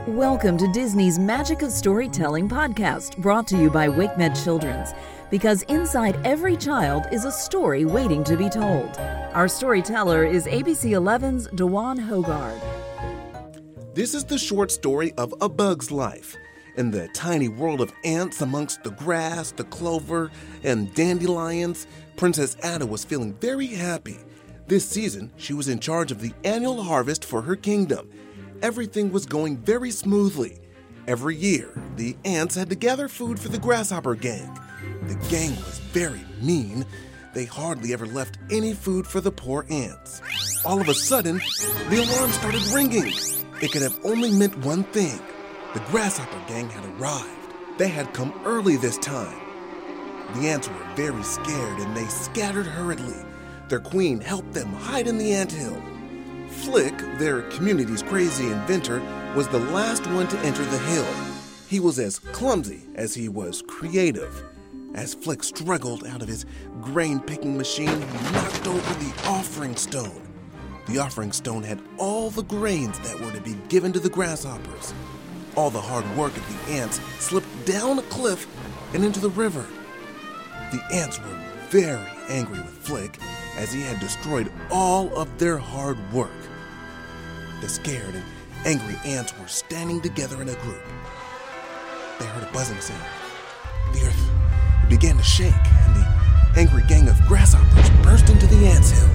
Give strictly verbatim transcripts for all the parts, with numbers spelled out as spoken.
Welcome to Disney's Magic of Storytelling podcast, brought to you by WakeMed Children's, because inside every child is a story waiting to be told. Our storyteller is A B C eleven's Dewan Hogard. This is the short story of A Bug's Life. In the tiny world of ants amongst the grass, the clover, and dandelions, Princess Ada was feeling very happy. This season, she was in charge of the annual harvest for her kingdom. Everything was going very smoothly. Every year, the ants had to gather food for the grasshopper gang. The gang was very mean. They hardly ever left any food for the poor ants. All of a sudden, the alarm started ringing. It could have only meant one thing. The grasshopper gang had arrived. They had come early this time. The ants were very scared and they scattered hurriedly. Their queen helped them hide in the anthill. Flick, their community's crazy inventor, was the last one to enter the hill. He was as clumsy as he was creative. As Flick struggled out of his grain-picking machine, he knocked over the offering stone. The offering stone had all the grains that were to be given to the grasshoppers. All the hard work of the ants slipped down a cliff and into the river. The ants were very angry with Flick, as he had destroyed all of their hard work. The scared and angry ants were standing together in a group. They heard a buzzing sound. The earth began to shake, and the angry gang of grasshoppers burst into the ants' hill.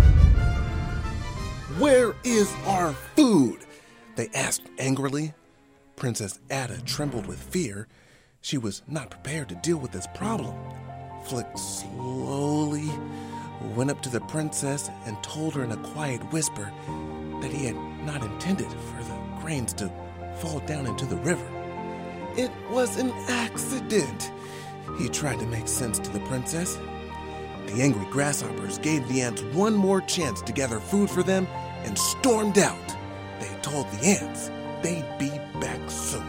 "Where is our food?" they asked angrily. Princess Ada trembled with fear. She was not prepared to deal with this problem. Flick slowly went up to the princess and told her in a quiet whisper that he had not intended for the grains to fall down into the river. It was an accident. He tried to make sense to the princess. The angry grasshoppers gave the ants one more chance to gather food for them and stormed out. They told the ants they'd be back soon.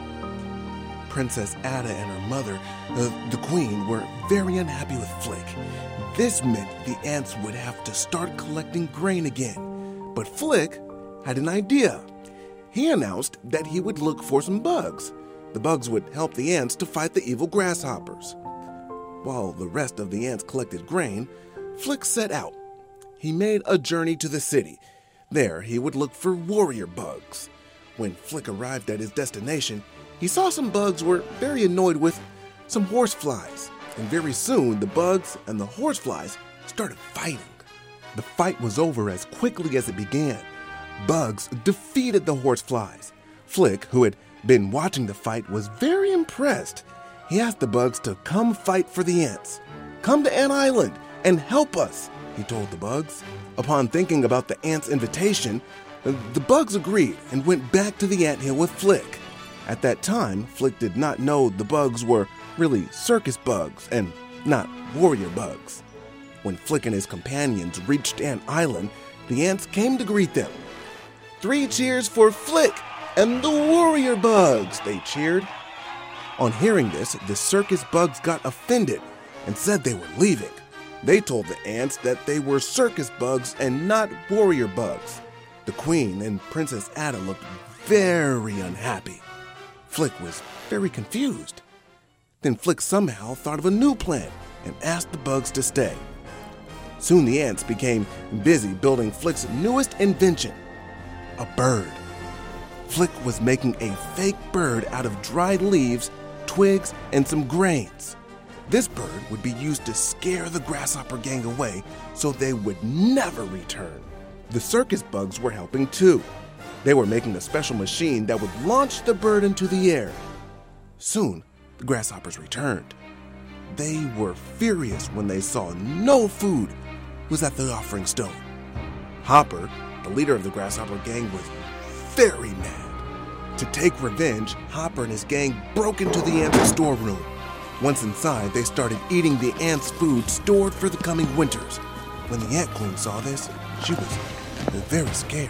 Princess Ada and her mother, uh, the queen, were very unhappy with Flick. This meant the ants would have to start collecting grain again. But Flick had an idea. He announced that he would look for some bugs. The bugs would help the ants to fight the evil grasshoppers. While the rest of the ants collected grain, Flick set out. He made a journey to the city. There, he would look for warrior bugs. When Flick arrived at his destination, he saw some bugs were very annoyed with some horseflies. And very soon, the bugs and the horseflies started fighting. The fight was over as quickly as it began. Bugs defeated the horseflies. Flick, who had been watching the fight, was very impressed. He asked the bugs to come fight for the ants. "Come to Ant Island and help us," he told the bugs. Upon thinking about the ants' invitation, the bugs agreed and went back to the anthill with Flick. At that time, Flick did not know the bugs were really circus bugs and not warrior bugs. When Flick and his companions reached Ant Island, the ants came to greet them. "Three cheers for Flick and the warrior bugs," they cheered. On hearing this, the circus bugs got offended and said they were leaving. They told the ants that they were circus bugs and not warrior bugs. The queen and Princess Ada looked very unhappy. Flick was very confused. Then Flick somehow thought of a new plan and asked the bugs to stay. Soon the ants became busy building Flick's newest invention, a bird. Flick was making a fake bird out of dried leaves, twigs, and some grains. This bird would be used to scare the grasshopper gang away so they would never return. The circus bugs were helping too. They were making a special machine that would launch the bird into the air. Soon, the grasshoppers returned. They were furious when they saw no food was at the offering stone. Hopper, the leader of the grasshopper gang, was very mad. To take revenge, Hopper and his gang broke into the ants' storeroom. Once inside, they started eating the ants' food stored for the coming winters. When the Ant Queen saw this, she was very scared.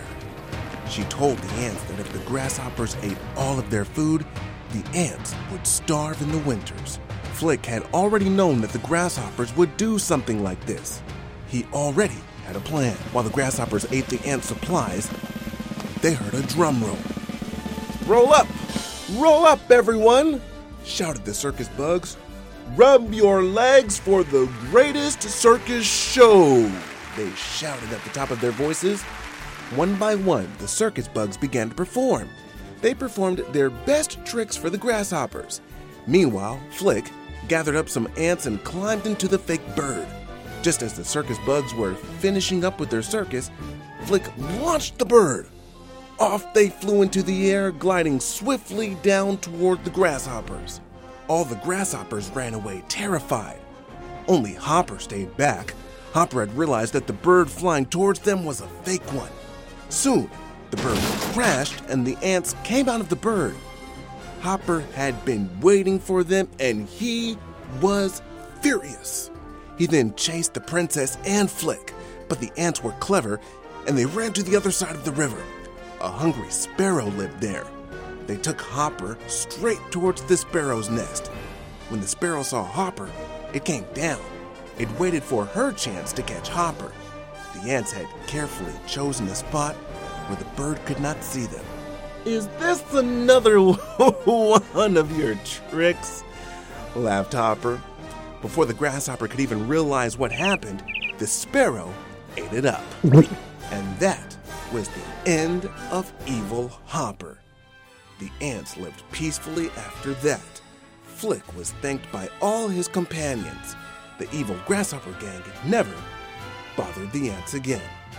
She told the ants that if the grasshoppers ate all of their food, the ants would starve in the winters. Flick had already known that the grasshoppers would do something like this. He already had a plan. While the grasshoppers ate the ant supplies, they heard a drum roll. "Roll up, "Roll up, everyone!" shouted the circus bugs. "Rub your legs for the greatest circus show!" they shouted at the top of their voices. One by one, the circus bugs began to perform. They performed their best tricks for the grasshoppers. Meanwhile, Flick gathered up some ants and climbed into the fake bird. Just as the circus bugs were finishing up with their circus, Flick launched the bird. Off they flew into the air, gliding swiftly down toward the grasshoppers. All the grasshoppers ran away, terrified. Only Hopper stayed back. Hopper had realized that the bird flying towards them was a fake one. Soon, the bird crashed and the ants came out of the bird. Hopper had been waiting for them and he was furious. He then chased the princess and Flick, but the ants were clever and they ran to the other side of the river. A hungry sparrow lived there. They took Hopper straight towards the sparrow's nest. When the sparrow saw Hopper, it came down. It waited for her chance to catch Hopper. The ants had carefully chosen a spot where the bird could not see them. "Is this another one of your tricks?" laughed Hopper. Before the grasshopper could even realize what happened, the sparrow ate it up. And that was the end of Evil Hopper. The ants lived peacefully after that. Flick was thanked by all his companions. The evil grasshopper gang never bothered the ants again.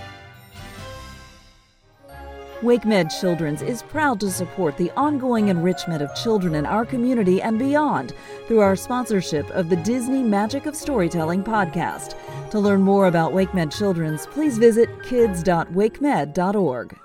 WakeMed Children's is proud to support the ongoing enrichment of children in our community and beyond through our sponsorship of the Disney Magic of Storytelling podcast. To learn more about WakeMed Children's, please visit kids dot wakemed dot org.